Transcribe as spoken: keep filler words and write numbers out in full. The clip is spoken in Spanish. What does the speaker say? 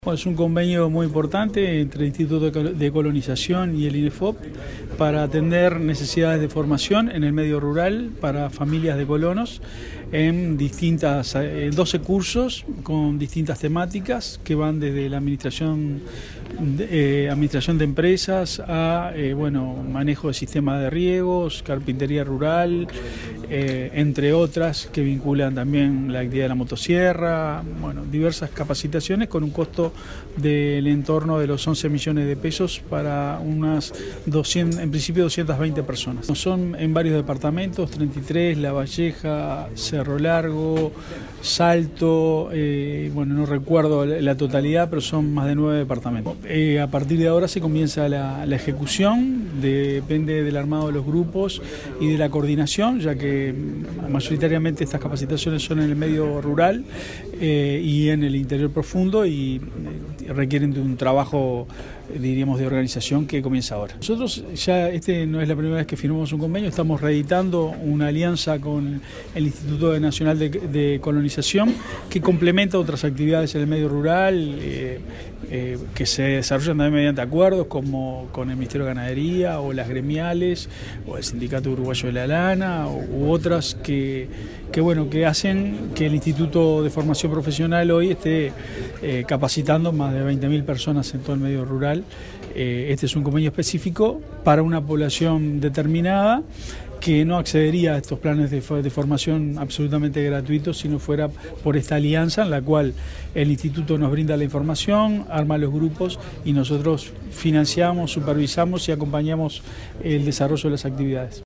Es un convenio muy importante entre el Instituto de Colonización y el INEFOP para atender necesidades de formación en el medio rural para familias de colonos en distintas, doce cursos con distintas temáticas que van desde la administración de, eh, administración de empresas a eh, bueno, manejo de sistemas de riegos, carpintería rural, eh, entre otras que vinculan también la actividad de la motosierra, bueno, diversas capacitaciones con un costo del entorno de los once millones de pesos para unas doscientas, en principio doscientas veinte personas. Son en varios departamentos, treinta y tres, La Valleja, Cerro Largo, Salto, eh, bueno, no recuerdo la totalidad, pero son más de nueve departamentos. Eh, a partir de ahora se comienza la, la ejecución, de, depende del armado de los grupos y de la coordinación, ya que mayoritariamente estas capacitaciones son en el medio rural eh, y en el interior profundo y eh, requieren de un trabajo, diríamos, de organización que comienza ahora. Nosotros ya, este no es la primera vez que firmamos un convenio, estamos reeditando una alianza con el Instituto Nacional de, de Colonización que complementa otras actividades en el medio rural, eh, eh, que se desarrollan también mediante acuerdos como con el Ministerio de Ganadería o las gremiales o el Sindicato Uruguayo de la Lana u otras que, que, bueno, que hacen que el Instituto de Formación Profesional hoy esté eh, capacitando más de veinte mil personas en todo el medio rural. Eh, este es un convenio específico para una población determinada que no accedería a estos planes de, de formación absolutamente gratuitos si no fuera por esta alianza en la cual el instituto nos brinda la información, arma los grupos y nosotros financiamos, supervisamos y acompañamos el desarrollo de las actividades.